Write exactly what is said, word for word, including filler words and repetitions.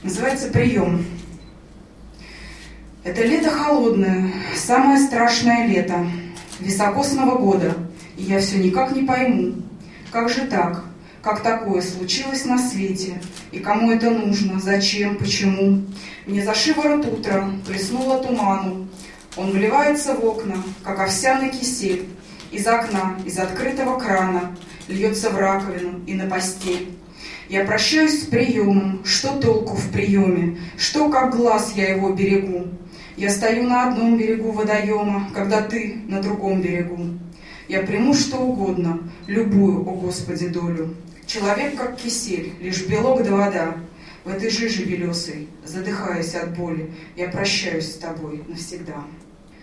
Называется «Прием». Это лето холодное, самое страшное лето високосного года, и я все никак не пойму, как же так, как такое случилось на свете, и кому это нужно, зачем, почему. Мне за шиворот утра плеснуло туману, он вливается в окна, как овсяный кисель, из окна, из открытого крана, льется в раковину и на постель. Я прощаюсь с приемом, что толку в приеме, что как глаз я его берегу. Я стою на одном берегу водоема, когда ты на другом берегу. Я приму что угодно, любую, о Господи, долю. Человек как кисель, лишь белок да вода. В этой жиже белесой, задыхаясь от боли, я прощаюсь с тобой навсегда.